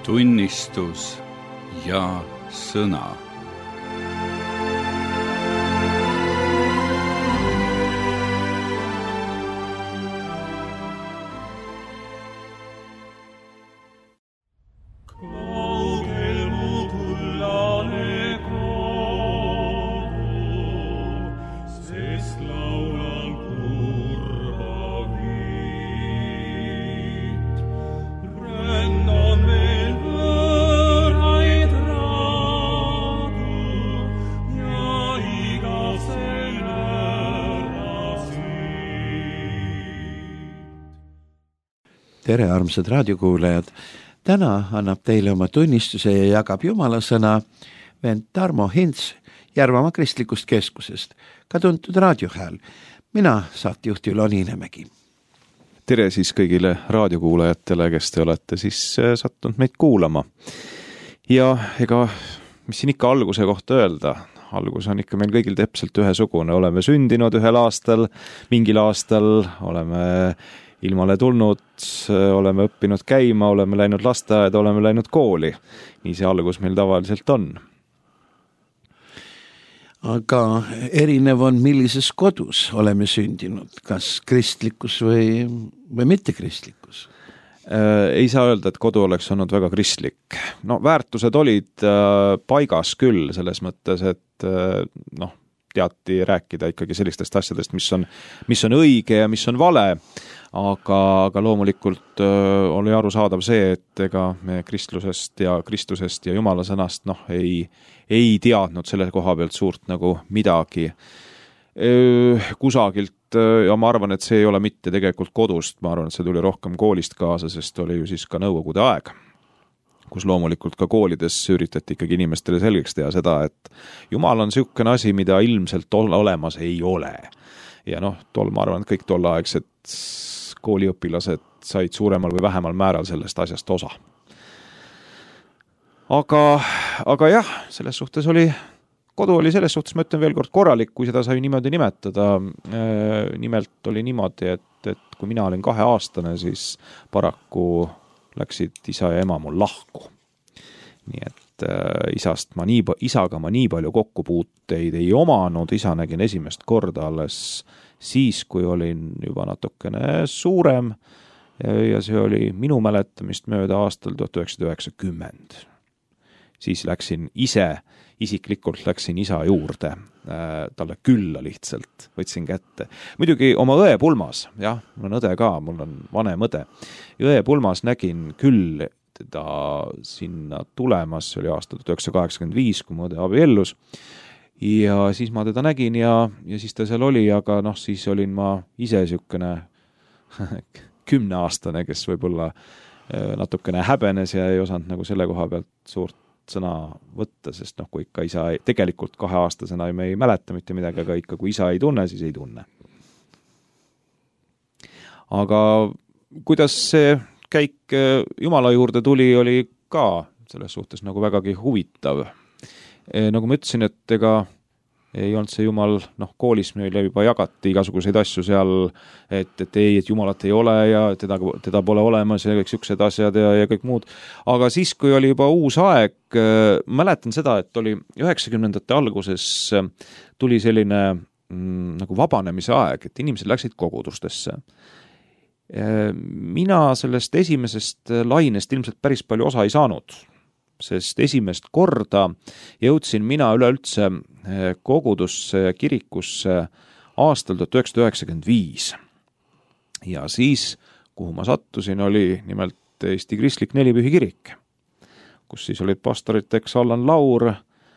tunnistus ja sõna. Tere, armsad raadiokuulajad! Täna annab teile oma tunnistuse ja jagab Jumala sõna vend Tarmo Hints Järvamaa kristlikust keskusest, ka tuntud raadiohääl. Mina saatejuht Ülo Niinemägi. Tere siis kõigile raadiokuulajatele, kes te olete siis sattunud meid kuulama. Ja ega, mis siin ikka alguse kohta öelda? Algus on ikka meil kõigil täpselt ühesugune. Oleme sündinud ühel aastal, mingil aastal, oleme ilmale tulnud, oleme õppinud käima, oleme läinud lasteaeda, oleme läinud kooli. Nii see algus meil tavaliselt on. Aga erinev on, millises kodus oleme sündinud, kas kristlikus või mitte kristlikus? Ei saa öelda, et kodu oleks olnud väga kristlik. No, väärtused olid paigas küll selles mõttes, et teati rääkida ikkagi sellistest asjadest, mis on õige ja mis on vale. Aga loomulikult oli arusaadav see, et ega me Kristusest ja Jumala sõnast ei teadnud selle koha pealt suurt nagu midagi kusagilt ja ma arvan, et see ei ole mitte tegelikult kodust, ma arvan, et see tuli rohkem koolist kaasa, sest oli ju siis ka nõukogude aeg, kus loomulikult ka koolides üritati ikkagi inimestele selgeks teha seda, et Jumal on niisugune asi, mida ilmselt olemas ei ole. Ja ma arvan, et kõik tolleaegsed kooliõpilased said suuremal või vähemal määral sellest asjast osa. Aga jah, selles suhtes kodu oli selles suhtes, ma ütlen veel kord, korralik, kui seda sai niimoodi nimetada. Nimelt oli niimoodi, et kui mina olin 2-aastane, siis paraku läksid isa ja ema mul lahku. Nii et isaga ma nii palju kokkupuuteid ei omanud, isa nägin esimest korda alles siis, kui olin juba natukene suurem ja see oli minu mäletamist mööda aastal 1990. Siis isiklikult läksin isa juurde, talle külla lihtsalt, võtsin kätte. Muidugi oma õe pulmas, jah, mul on õde ka, mul on vanem õde. Õe pulmas nägin küll teda sinna tulemas, see oli aastal 1985, kui mu õde abiellus. Ja siis ma teda nägin ja siis ta seal oli, aga siis olin ma ise niisugune 10-aastane, kes võib-olla natukene häbenes ja ei osanud nagu selle koha pealt suurt sõna võtta, sest kui ikka isa tegelikult 2-aastasena me ei mäleta mitte midagi, aga ikka kui isa ei tunne, siis ei tunne. Aga kuidas see käik Jumala juurde tuli, oli ka selles suhtes nagu vägagi huvitav. Nagu ma ütlesin, et ega ei olnud see Jumal, koolis meile juba jagati igasuguseid asju seal, et Jumalat ei ole ja teda pole olemas ja kõik siuksed asjad ja kõik muud. Aga siis, kui oli juba uus aeg, mäletan seda, et oli 90-ndate alguses tuli selline nagu vabanemise aeg, et inimesed läksid kogudustesse. Mina sellest esimesest lainest ilmselt päris palju osa ei saanud, sest esimest korda jõudsin mina üleüldse kogudusse ja kirikusse aastal 1995. Ja siis, kuhu ma sattusin, oli nimelt Eesti Kristlik Nelipühi kirik, kus siis olid pastoriteks Allan Laur,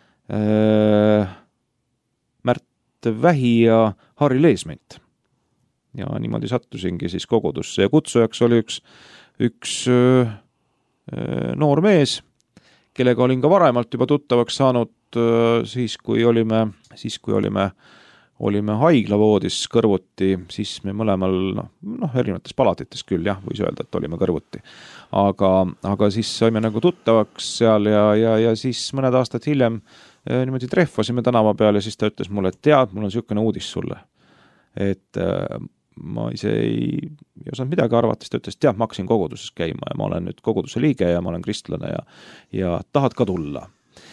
Märt Vähi ja Harri Leesment. Ja niimoodi sattusingi siis kogudusse ja kutsujaks oli üks noor mees, kellega olin ka varemalt juba tuttavaks saanud siis, kui olime haiglavoodis kõrvuti, siis me mõlemal, erinevates palatites küll, jah, võis öelda, et olime kõrvuti. Aga siis saime nagu tuttavaks seal ja siis mõned aastad hiljem niimoodi trehvasime tänava peal ja siis ta ütles mulle, et tead, mul on niisugune uudis sulle. Et ma ise ei osanud midagi arvata, siis ta ütles, et jah, ma hakkasin koguduses käima ja ma olen nüüd koguduse liige ja ma olen kristlane ja tahad ka tulla.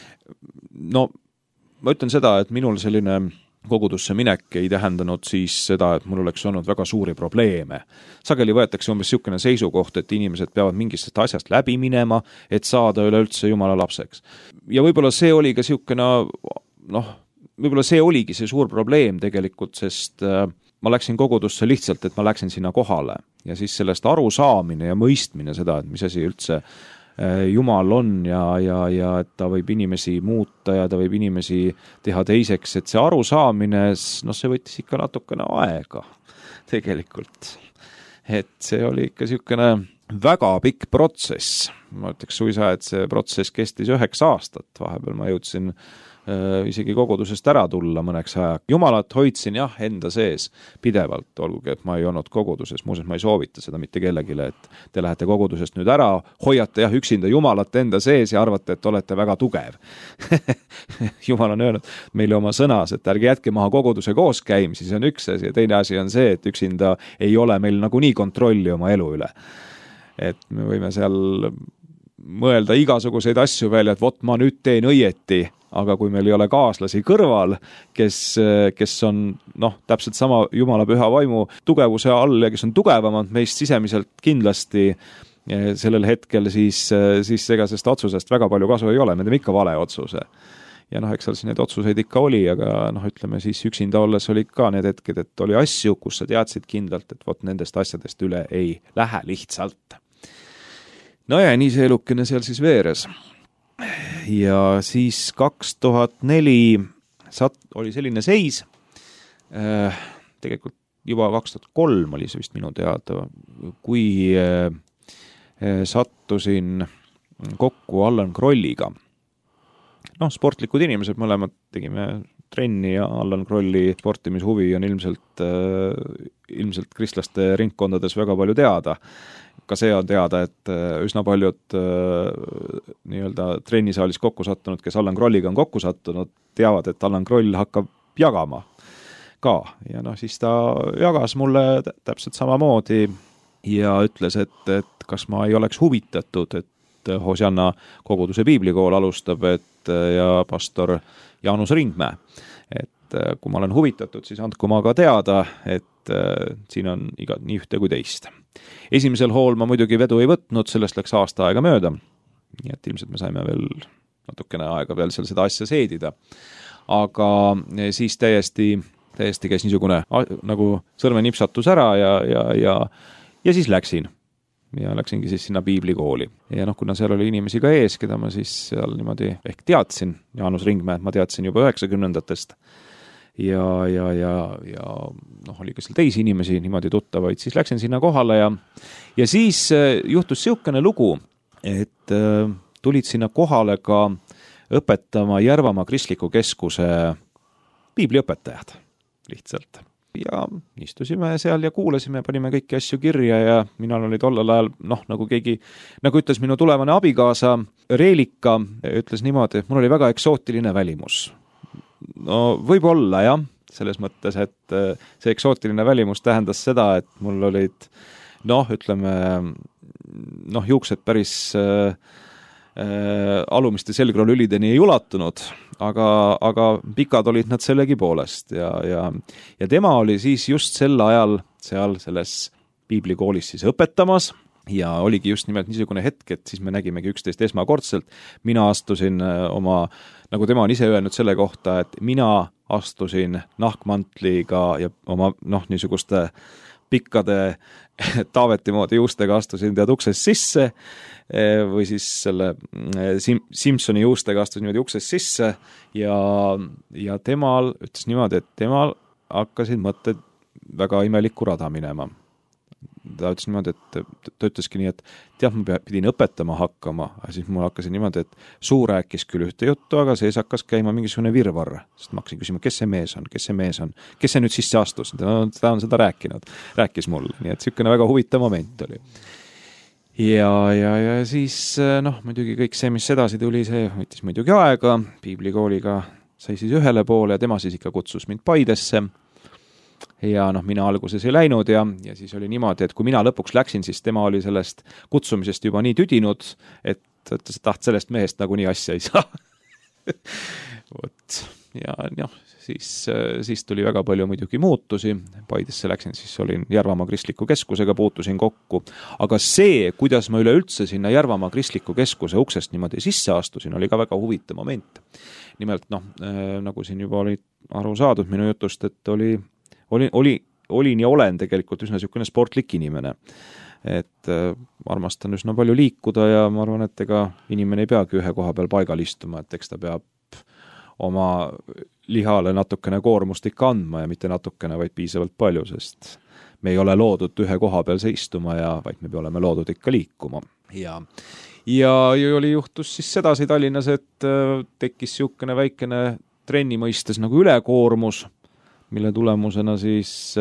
No ma ütlen seda, et minul selline kogudusse minek ei tähendanud siis seda, et mul oleks olnud väga suuri probleeme. Sageli võetakse umbes niisugune seisukoht, et inimesed peavad mingist asjast läbi minema, et saada üleüldse Jumala lapseks. Ja võib-olla see oli ka niisugune, võib-olla see oligi see suur probleem tegelikult, sest ma läksin kogudusse lihtsalt, et ma läksin sinna kohale ja siis sellest arusaamine ja mõistmine seda, et mis asi üldse Jumal on ja et ta võib inimesi muuta ja ta võib inimesi teha teiseks, et see arusaamine, see võttis ikka natukene aega tegelikult. Et see oli ikka niisugune väga pikk protsess. Ma ütleks suisa, et see protsess kestis 9 aastat. Vahepeal ma jõudsin isegi kogudusest ära tulla mõneks ajaks. Jumalat hoidsin enda sees pidevalt, olgugi, et ma ei olnud koguduses. Muuseas, ma ei soovita seda mitte kellegile, et te lähete kogudusest nüüd ära, hoiate üksinda Jumalat enda sees ja arvate, et olete väga tugev. Jumal on öelnud meile oma sõnas, et ärge jätke maha koguduse koos käimisi, see on üks asi ja teine asi on see, et üksinda ei ole meil nagunii kontrolli oma elu üle. Et me võime seal mõelda igasuguseid asju veel, et vot ma nüüd teen õieti, aga kui meil ei ole kaaslasi kõrval, kes on täpselt sama Jumala püha vaimu tugevuse all ja kes on tugevamad meist sisemiselt kindlasti sellel hetkel, siis ega sest otsusest väga palju kasu ei ole, me teeme ikka vale otsuse. Ja eks seal need otsuseid ikka oli, aga ütleme siis üksinda olles oli ka need hetked, et oli asju, kus sa teadsid kindlalt, et vot nendest asjadest üle ei lähe lihtsalt. No ja nii see elukene seal siis veeres. Ja siis 2004 oli selline seis, tegelikult juba 2003 oli see vist minu teada, kui sattusin kokku Allan Krolliga. Sportlikud inimesed, mõlemad tegime trenni ja Allan Krolli sportimishuvi on ilmselt kristlaste ringkondades väga palju teada. Ka see on teada, et üsna paljud trennisaalis kokku sattunud, kes Allan Krolliga on kokku sattunud, teavad, et Allan Kroll hakkab jagama ka. Ja siis ta jagas mulle täpselt samamoodi ja ütles, et kas ma ei oleks huvitatud, et Hosianna koguduse piiblikool alustab, ja pastor Jaanus Ringmäe. Et kui ma olen huvitatud, siis andku ma ka teada, et siin on nii ühte kui teist. Esimesel hool ma muidugi vedu ei võtnud, sellest läks aasta aega mööda. Nii et ilmselt me saime veel natukene aega veel seal seda asja seedida. Aga siis täiesti käis niisugune nagu sõrmenipsatus ära ja siis läksin. Ja läksingi siis sinna piiblikooli. Ja kuna seal oli inimesi ka ees, keda ma siis seal niimoodi ehk teadsin, Jaanus Ringmäe, ma teadsin juba 90-ndatest. Ja oli ka seal teisi inimesi niimoodi tuttavaid, siis läksin sinna kohale ja siis juhtus niisugune lugu, et tulid sinna kohale ka õpetama Järvamaa kristliku keskuse piibliõpetajad lihtsalt. Ja istusime seal ja kuulasime, panime kõiki asju kirja ja minal oli tollal ajal, nagu ütles minu tulevane abikaasa Reelika, ütles niimoodi, et mul oli väga eksootiline välimus. No võib-olla jah, selles mõttes, et see eksootiline välimus tähendas seda, et mul olid juuksed päris alumiste selgrolülideni ei ulatunud, aga pikad olid nad sellegi poolest ja tema oli siis just sel ajal seal selles piiblikoolis siis õpetamas ja oligi just nimelt niisugune hetk, et siis me nägimegi üksteist esmakordselt. Mina astusin nagu tema on ise öelnud selle kohta, et mina astusin nahkmantliga ja oma niisuguste pikkade Taaveti moodi juustega astusin tead uksest sisse või siis selle Simpsoni juustega astusin niimoodi uksest sisse ja temal ütles niimoodi, et temal hakkasid mõtted väga imelikku rada minema. Ta ütles niimoodi, et ta ütleski nii, et tead, ma pidin õpetama hakkama, ja siis mul hakkasin niimoodi, et suu rääkis küll ühte juttu, aga sees hakkas käima mingisugune virvarr, sest ma hakkasin küsima, kes see mees on, kes see nüüd sisse astus, ta on seda rääkis mulle, nii et niisugune väga huvitav moment oli. Ja siis, muidugi kõik see, mis edasi tuli, see võttis muidugi aega, piiblikooliga sai siis ühele poole ja tema siis ikka kutsus mind Paidesse ja noh, mina alguses ei läinud ja siis oli niimoodi, et kui mina lõpuks läksin, siis tema oli sellest kutsumisest juba nii tüdinud, et taht sellest mehest nagunii asja ei saa. Vot. Ja noh, siis tuli väga palju muidugi muutusi, Paidesse läksin, siis olin Järvamaa Kristliku Keskusega, puutusin kokku, aga see, kuidas ma üleüldse sinna Järvamaa Kristliku Keskuse uksest niimoodi sisse astusin, oli ka väga huvitav moment. Nimelt noh, nagu siin juba oli aru saadud minu jutust, et olin ja olen tegelikult üsna niisugune sportlik inimene. Et armastan üsna palju liikuda ja ma arvan, et ega inimene ei peagi ühe koha peal paigal istuma, et eks ta peab oma lihale natukene koormust ikka andma ja mitte natukene, vaid piisavalt palju, sest me ei ole loodud ühe koha peal seistuma ja vaid me oleme loodud ikka liikuma. Ja juhtus siis sedasi Tallinnas, et tekkis niisugune väikene trenni mõistes nagu ülekoormus, mille tulemusena siis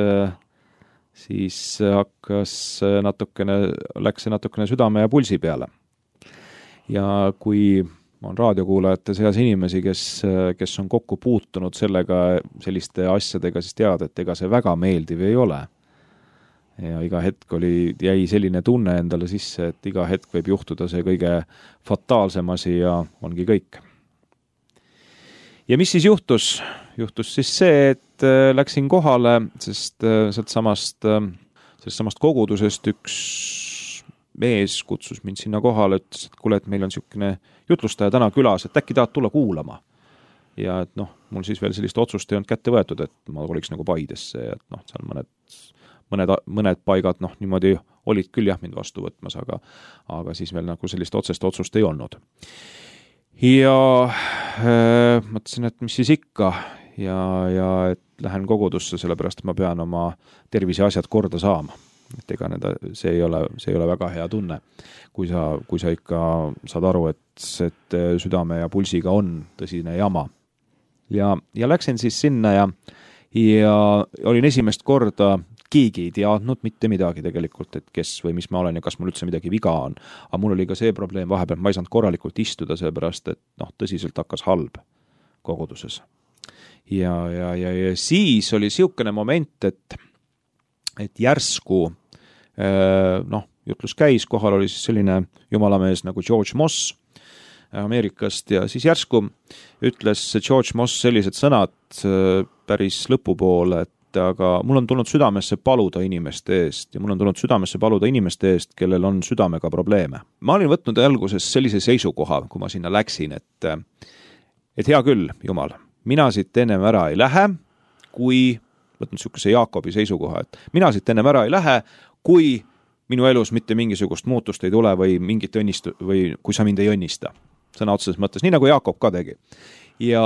läks natukene südame ja pulsi peale. Ja kui on raadiokuulajate seas inimesi, kes on kokku puutunud selliste asjadega, siis tead, et ega see väga meeldiv ei ole. Ja iga hetk jäi selline tunne endale sisse, et iga hetk võib juhtuda see kõige fataalsem asi ja ongi kõik. Ja mis siis juhtus? Juhtus siis see, et läksin kohale, sest sellest samast kogudusest üks mees kutsus mind sinna kohale, ütles, et kuule, et meil on niisugune jutlustaja täna külas, et äkki tahad tulla kuulama. Ja et noh, mul siis veel sellist otsust ei olnud kätte võetud, et ma oliks nagu Paidesse ja et noh, seal mõned paigad noh, niimoodi olid küll jah mind vastu võtmas, aga siis veel nagu sellist otsest otsust ei olnud. Ja mõtlesin, et mis siis ikka ja et lähen kogudusse, sellepärast et ma pean oma tervise asjad korda saama. Et ega see ei ole väga hea tunne, kui sa ikka saad aru, et südame ja pulsiga on tõsine jama. Ja läksin siis sinna ja olin esimest korda, keegi ei teadnud mitte midagi tegelikult, et kes või mis ma olen ja kas mul üldse midagi viga on. Aga mul oli ka see probleem vahepeal, ma ei saanud korralikult istuda, seepärast, et noh, tõsiselt hakkas halb koguduses. Ja siis oli niisugune moment, et järsku jutlus käis, kohal oli siis selline jumalamees nagu George Moss Ameerikast ja siis järsku ütles George Moss sellised sõnad päris lõpupoole, et aga mul on tulnud südamesse paluda inimeste eest ja mul on tulnud südamesse paluda inimeste eest, kellel on südamega probleeme. Ma olin võtnud alguses sellise seisukoha, kui ma sinna läksin, et hea küll, Jumal, mina siit ennem ära ei lähe, kui võtnud niisuguse Jaakobi seisukoha, et mina siit ennem ära ei lähe, kui minu elus mitte mingisugust muutust ei tule või mingit või kui sa mind ei õnnista. Sõna otseses mõttes, nii nagu Jaakob ka tegi. Ja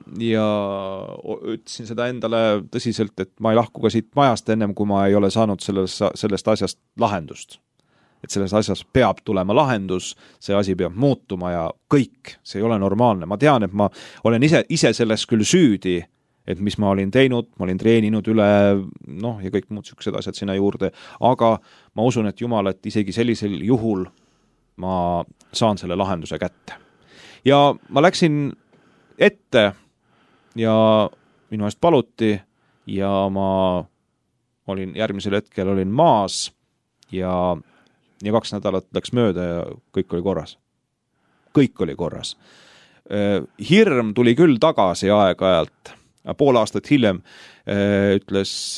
ütlesin seda endale tõsiselt, et ma ei lahku ka siit majast ennem, kui ma ei ole saanud sellest asjast lahendust. Et sellest asjast peab tulema lahendus, see asi peab muutuma ja kõik, see ei ole normaalne. Ma tean, et ma olen ise selles küll süüdi, et mis ma olin teinud, ma olin treeninud üle, noh, ja kõik muud niisugused asjad sinna juurde, aga ma usun, et Jumal, et isegi sellisel juhul ma saan selle lahenduse kätte. Ja ma läksin ette ja minu eest paluti ja ma järgmisel hetkel olin maas ja 2 nädalat läks mööda ja kõik oli korras. Kõik oli korras. Hirm tuli küll tagasi aeg-ajalt. Pool aastat hiljem ütles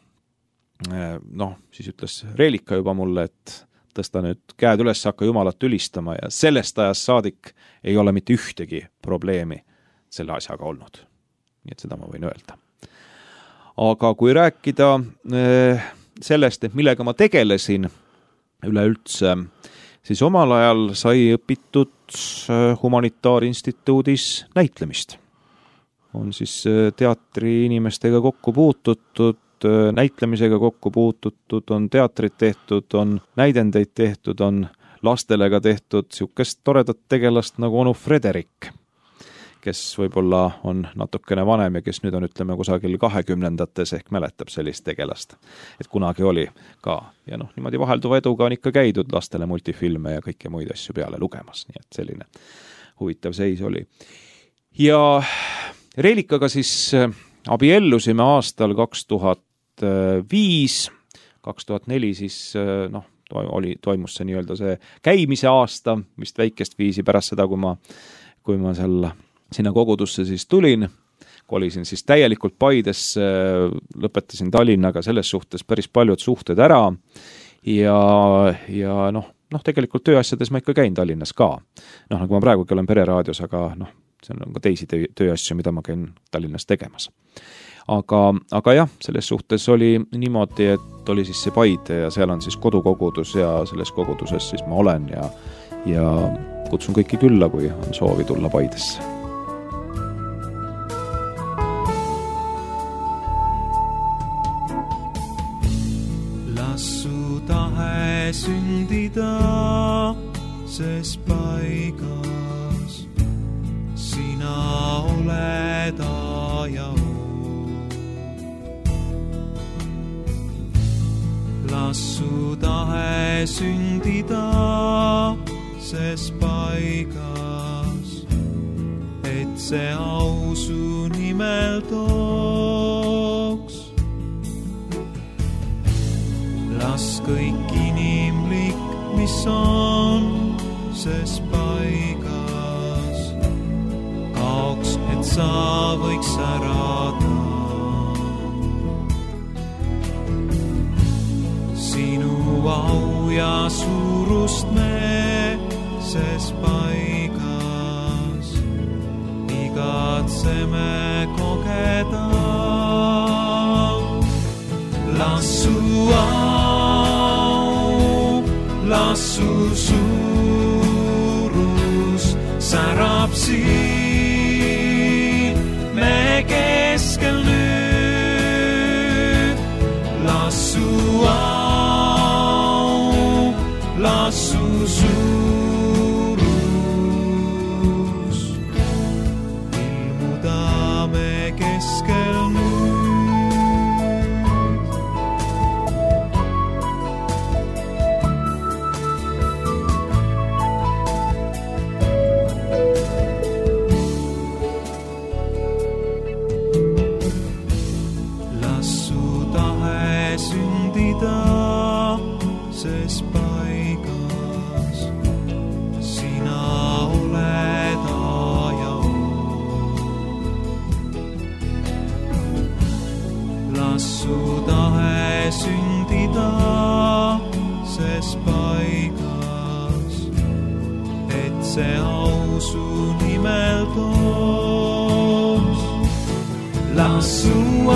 Reelika juba mulle, et tõsta nüüd käed üles, hakka Jumalat ülistama ja sellest ajast saadik ei ole mitte ühtegi probleemi selle asjaga olnud. Nii et seda ma võin öelda. Aga kui rääkida sellest, et millega ma tegelesin üleüldse, siis omal ajal sai õpitud humanitaarinstituudis näitlemist. On siis teatri inimestega kokku puututud, näitlemisega kokku puututud, on teatrit tehtud, on näidendeid tehtud, on lastele ka tehtud niisugust toredat tegelast nagu onu Frederik, kes võib-olla on natukene vanem ja kes nüüd on, ütleme, kusagil 20-ndates ehk mäletab sellist tegelast. Et kunagi oli ka. Ja noh, niimoodi vahelduva eduga on ikka käidud lastele multifilme ja kõike muid asju peale lugemas. Nii et selline huvitav seis oli. Ja Reelikaga siis abiellusime aastal 2000 2005, 2004 siis toimus see nii-öelda see käimise aasta, vist väikest viisi pärast seda, kui ma sinna kogudusse siis tulin, kolisin siis täielikult Paidesse, lõpetasin Tallinnaga selles suhtes päris paljud suhted ära ja tegelikult tööasjades ma ikka käin Tallinnas ka. Nagu ma praegugi olen Pereraadios, aga see on ka teisi tööasju, mida ma käin Tallinnas tegemas. Aga jah, selles suhtes oli niimoodi, et oli siis see Paide ja seal on siis kodukogudus ja selles koguduses siis ma olen ja kutsun kõiki külla, kui on soovi tulla Paidesse. Lassu tahe sündida ses paigas, sina oled ja Lassu tahe sündida ses paigas, et see au su nimel tooks. Las kõik inimlik, mis on ses paigas, kaoks, et sa võiks särada. Sinu au ja suurust me ses paigas igatseme kogeda. Lassu au, lassu suurus särab siin me keskel nüüd. Lassu au, lassu suurus ilmuda me keskel nüüd. Ses paigas, sina oled ja Lassu tahe sündida ses paigas, et see au su nimel tooks. Lassu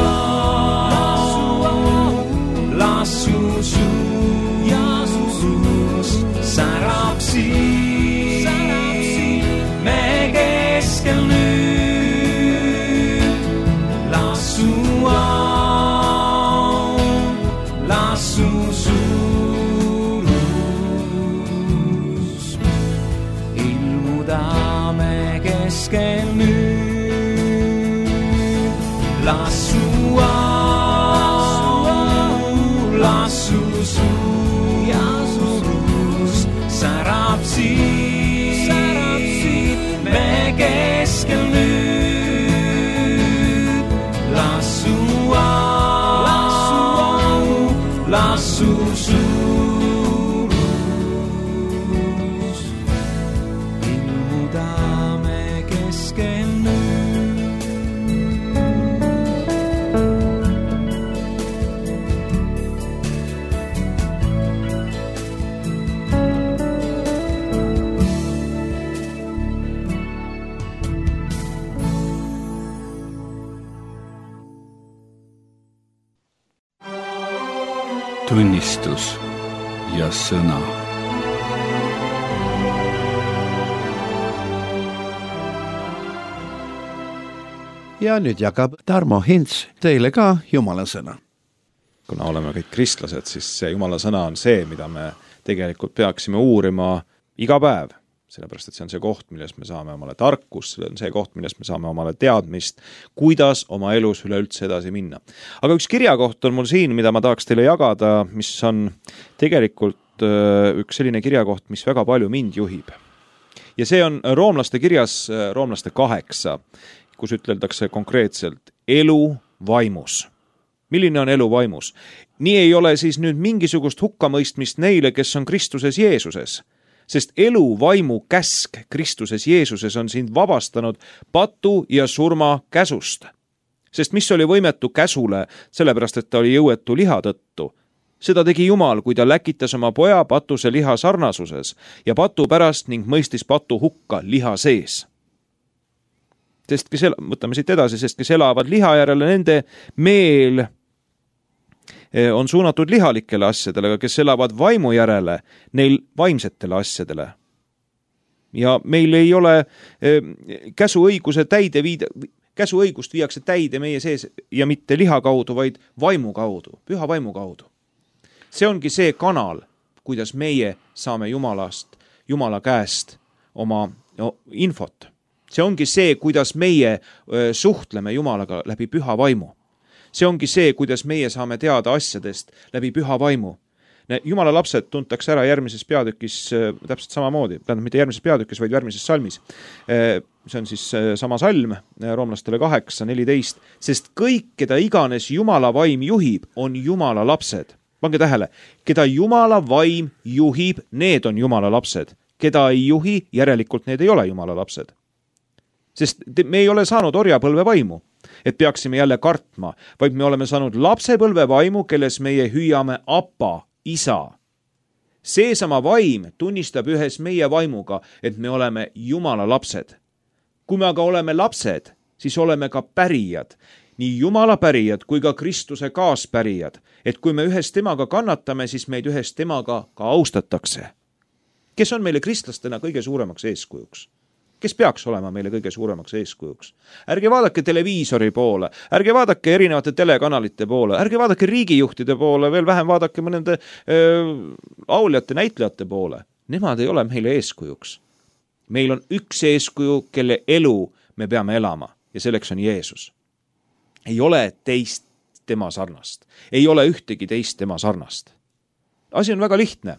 suurus särab siin me keskel nüüd. Lassu au, lassu suurus ilmuda me keskel nüüd. Lassu au, lassu suurus särab siin me keskel nüüd. Lassu au, lassu suurus ilmuda me keskel nüüd. Tunnistus ja sõna. Ja nüüd jagab Tarmo Hints teile ka Jumala sõna. Kuna oleme kõik kristlased, siis see Jumala sõna on see, mida me tegelikult peaksime uurima iga päev. Sellepärast, et see on see koht, millest me saame omale tarkust, see on see koht, millest me saame omale teadmist, kuidas oma elus üleüldse edasi minna. Aga üks kirjakoht on mul siin, mida ma tahaks teile jagada, mis on tegelikult üks selline kirjakoht, mis väga palju mind juhib. Ja see on roomlaste kirjas, roomlaste 8, kus ütleldakse konkreetselt elu vaimus. milline on elu vaimus. Nii ei ole siis nüüd mingisugust hukkamõistmist neile, kes on Kristuses Jeesuses, sest elu vaimu käsk Kristuses Jeesuses on sind vabastanud patu ja surma käsust. Sest mis oli võimetu käsule, sellepärast et ta oli jõuetu liha tõttu, seda tegi Jumal, kui ta läkitas oma poja patuse liha sarnasuses ja patu pärast ning mõistis patu hukka liha sees. Sest võtame siit edasi, sest kes elavad liha järele, nende meel on suunatud lihalikele asjadele, aga kes elavad vaimu järele, neil vaimsetele asjadele. Ja meil ei ole käsuõigust viiakse täide meie sees ja mitte liha kaudu, vaid vaimu kaudu, püha vaimu kaudu. See ongi see kanal, kuidas meie saame Jumala käest oma infot. See ongi see, kuidas meie suhtleme Jumalaga läbi püha vaimu. See ongi see, kuidas meie saame teada asjadest läbi püha vaimu. Jumala lapsed tuntakse ära järgmises peatükis täpselt samamoodi, mitte järgmises peatükis, vaid järgmises salmis. See on siis sama salm, roomlastele 8:14, sest kõik, keda iganes Jumala vaim juhib, on Jumala lapsed. Pange tähele, keda Jumala vaim juhib, need on Jumala lapsed. Keda ei juhi, järelikult need ei ole Jumala lapsed. Sest me ei ole saanud orjapõlve vaimu, et peaksime jälle kartma, vaid me oleme saanud lapsepõlve vaimu, kelles meie hüüame Appa, isa. Seesama vaim tunnistab ühes meie vaimuga, et me oleme Jumala lapsed. Kui me aga oleme lapsed, siis oleme ka pärijad, nii Jumala pärijad kui ka Kristuse kaaspärijad, et kui me ühes temaga kannatame, siis meid ühes temaga ka austatakse. Kes on meile kristlastena kõige suuremaks eeskujuks? Kes peaks olema meile kõige suuremaks eeskujuks? Ärge vaadake televiisori poole, ärge vaadake erinevate telekanalite poole, ärge vaadake riigijuhtide poole, veel vähem vaadake mõnede auljate, näitlejate poole. Nemad ei ole meile eeskujuks. Meil on üks eeskuju, kelle elu me peame elama ja selleks on Jeesus. Ei ole teist tema sarnast. Ei ole ühtegi teist tema sarnast. Asi on väga lihtne.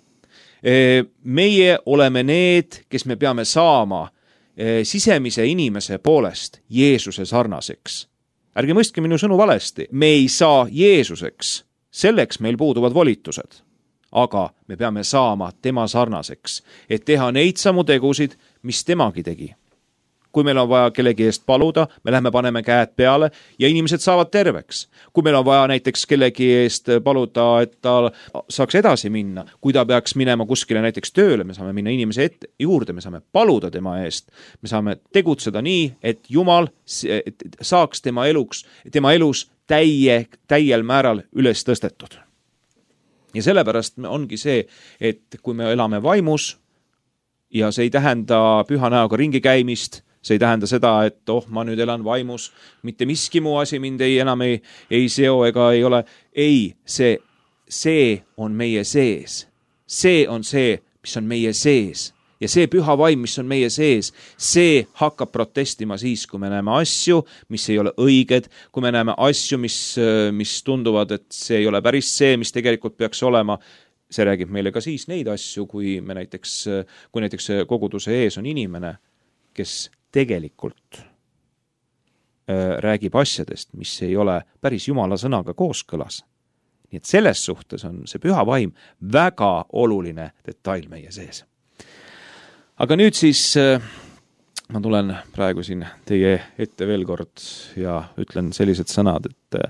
Meie oleme need, kes me peame saama sisemise inimese poolest Jeesuse sarnaseks. Ärge mõistke minu sõnu valesti. Me ei saa Jeesuseks. Selleks meil puuduvad volitused. Aga me peame saama tema sarnaseks, et teha neid samu tegusid, mis temagi tegi. Kui meil on vaja kellegi eest paluda, me lähme paneme käed peale ja inimesed saavad terveks. Kui meil on vaja näiteks kellegi eest paluda, et ta saaks edasi minna, kui ta peaks minema kuskile näiteks tööle, me saame minna inimese juurde, me saame paluda tema eest. Me saame tegutseda nii, et Jumal saaks tema elus täiel määral üles tõstetud. Ja sellepärast ongi see, et kui me elame vaimus ja see ei tähenda püha näoga ringi käimist, see ei tähenda seda, et ma nüüd elan vaimus, mitte miski muu asi mind enam ei seo ega ei ole. Ei, see on meie sees. See on see, mis on meie sees. Ja see püha vaim, mis on meie sees, see hakkab protestima siis, kui me näeme asju, mis ei ole õiged, kui me näeme asju, mis tunduvad, et see ei ole päris see, mis tegelikult peaks olema. See räägib meile ka siis neid asju, kui näiteks koguduse ees on inimene, kes tegelikult räägib asjadest, mis ei ole päris Jumala sõnaga kooskõlas. Nii et selles suhtes on see püha vaim väga oluline detail meie sees. Aga nüüd siis ma tulen praegu siin teie ette veel kord ja ütlen sellised sõnad,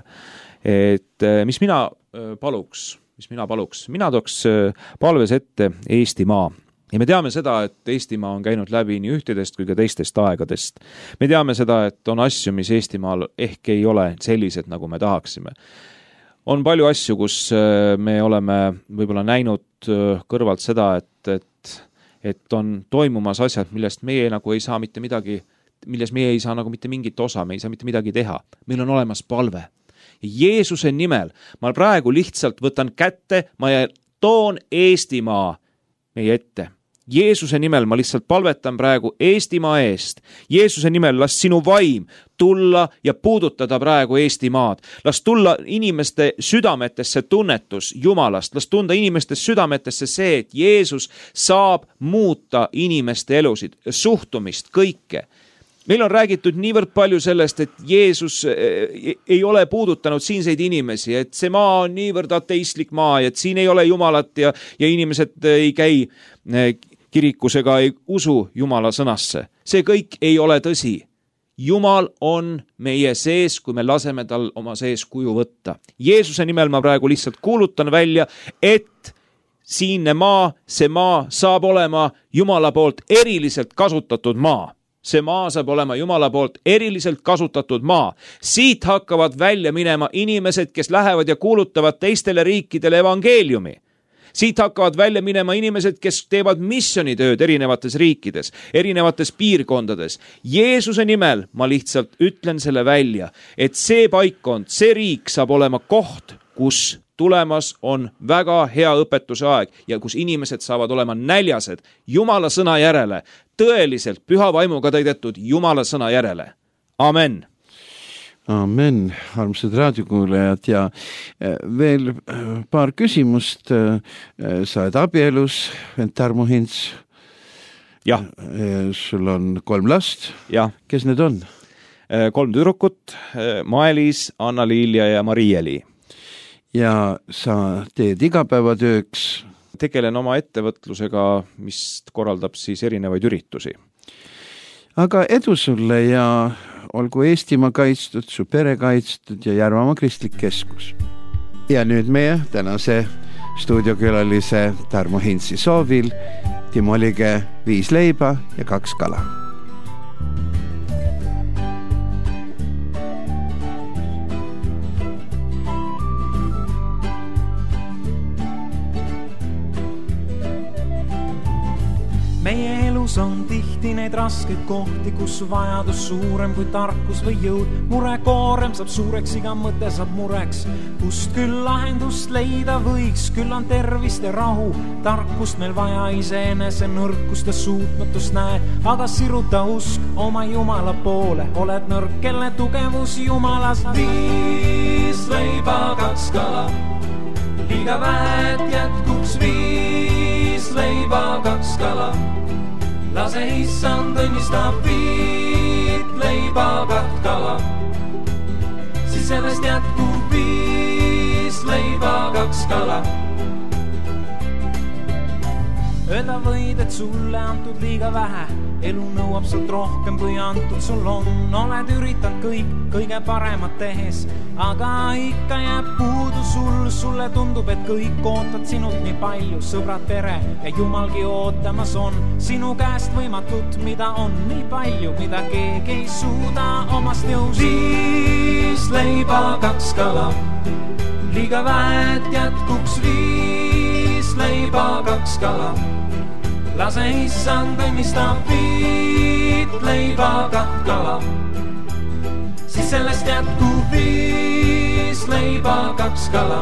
et mis mina paluks. Mina tooks palves ette Eestimaa. Ja me teame seda, et Eestimaa on käinud läbi nii ühtedest kui ka teistest aegadest. Me teame seda, et on asju, mis Eestimaal ehk ei ole sellised, nagu me tahaksime. On palju asju, kus me oleme võib-olla näinud kõrvalt seda, et on toimumas asjad, millest meie nagu ei saa mitte midagi, milles meie ei saa nagu mitte mingit osa, me ei saa mitte midagi teha. Meil on olemas palve. Jeesuse nimel ma praegu lihtsalt võtan kätte, ma toon Eestimaa meie ette. Jeesuse nimel ma lihtsalt palvetan praegu Eestimaa eest. Jeesuse nimel las sinu vaim tulla ja puudutada praegu Eestimaad. Las tulla inimeste südametesse tunnetus Jumalast. Las tunda inimeste südametesse see, et Jeesus saab muuta inimeste elusid, suhtumist, kõike. Meil on räägitud niivõrd palju sellest, et Jeesus ei ole puudutanud siinseid inimesi, et see maa on niivõrd ateistlik maa, et siin ei ole Jumalat ja inimesed ei käi kirikus ega ei usu Jumala sõnasse. See kõik ei ole tõsi. Jumal on meie sees, kui me laseme tal oma sees kuju võtta. Jeesuse nimel ma praegu lihtsalt kuulutan välja, et siinne maa, see maa saab olema Jumala poolt eriliselt kasutatud maa. See maa saab olema Jumala poolt eriliselt kasutatud maa. Siit hakkavad välja minema inimesed, kes lähevad ja kuulutavad teistele riikidele evangeeliumi. Siit hakkavad välja minema inimesed, kes teevad missionitööd erinevates riikides, erinevates piirkondades. Jeesuse nimel ma lihtsalt ütlen selle välja, et see paikkond, see riik saab olema koht, kus tulemas on väga hea õpetuse aeg ja kus inimesed saavad olema näljased Jumala sõna järele, tõeliselt püha vaimuga täidetud Jumala sõna järele. Amen. Amen, armsad raadiokuulajad ja veel paar küsimust. Sa oled abielus, Tarmo Hints. Jah. Sul on 3 last. Jah. Kes need on? 3 tüdrukut, Maelis, Anna-Liilia ja Marieli. Ja sa teed igapäevatööks? Tegelen oma ettevõtlusega, mis korraldab siis erinevaid üritusi. Aga edu sulle ja olgu Eestimaa kaitstud, su pere kaitstud ja Järvamaa Kristlik Keskus. Ja nüüd meie tänase stuudiokülalise Tarmo Hintsi soovil Timolige 5 leiba ja 2 kala. Meie elus on tihti neid raskeid kohti, kus vajadus suurem kui tarkus või jõud. Mure koorem saab suureks, iga mõte saab mureks. Kust küll lahendust leida võiks, küll on tervist ja rahu. Tarkust meil vaja iseenese nõrkust ja suutmatust näe. Aga siruta usk oma Jumala poole, oled nõrk, kelle tugevus Jumalas. 5 leiba, 2 kala, liiga vähet jätkuks 5 leiba, 2 kala. Lase issand õnnistab 5 leiba, 2 kala. Siis sellest jätkub 5 leiba, 2 kala. Öelda võid, et sulle antud liiga vähe. Elu nõuab sult rohkem, kui antud sul on. Oled üritanud kõik, kõige paremat tehes, aga ikka jääb puudu sul. Sulle tundub, et kõik ootad sinult nii palju. Sõbrad, pere ja Jumalgi ootamas on sinu käest võimatut, mida on nii palju, mida keegi ei suuda omast jõust. 5 leiba, 2 kala, liiga vähet jätkuks 5 leiba, 2 kala. Lase issand õnnistab 5 leiba, 2 kala. Siis sellest jätkub 5 leiba, 2 kala.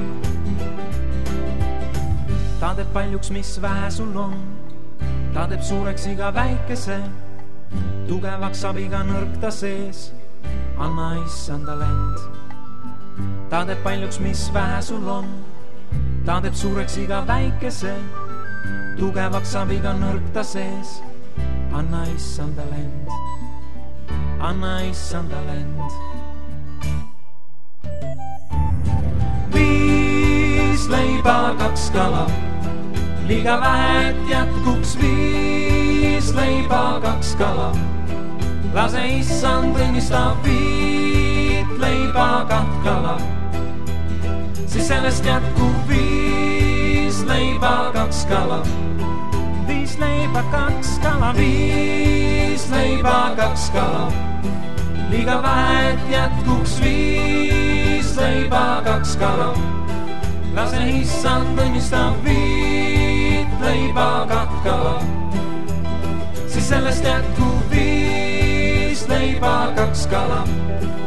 Ta teeb paljuks, mis vähe sul on. Ta teeb suureks iga väikese. Tugevaks saab iga nõrk ta sees. Anna issand talent. Ta teeb paljuks, mis vähe sul on. Ta teeb suureks iga väikese. Tugevaks saab iga nõrk ta sees. Anna issand talent. Anna issand talent. 5 leiba, 2 kala, liiga vähet jätkuks 5 leiba, 2 kala. Lase issand õnnistab 5 leiba, 2 kala. Siis sellest jätkub 5 leiba, 2 kala. 5 leiba, 2 kala, 5 leiba, 2 kala. Liiga vähet jätkuks 5 leiba, 2 kala. Lase issand õnnistab 5 leiba, 2 kala. Siis sellest jätkub 5 leiba, 2 kala.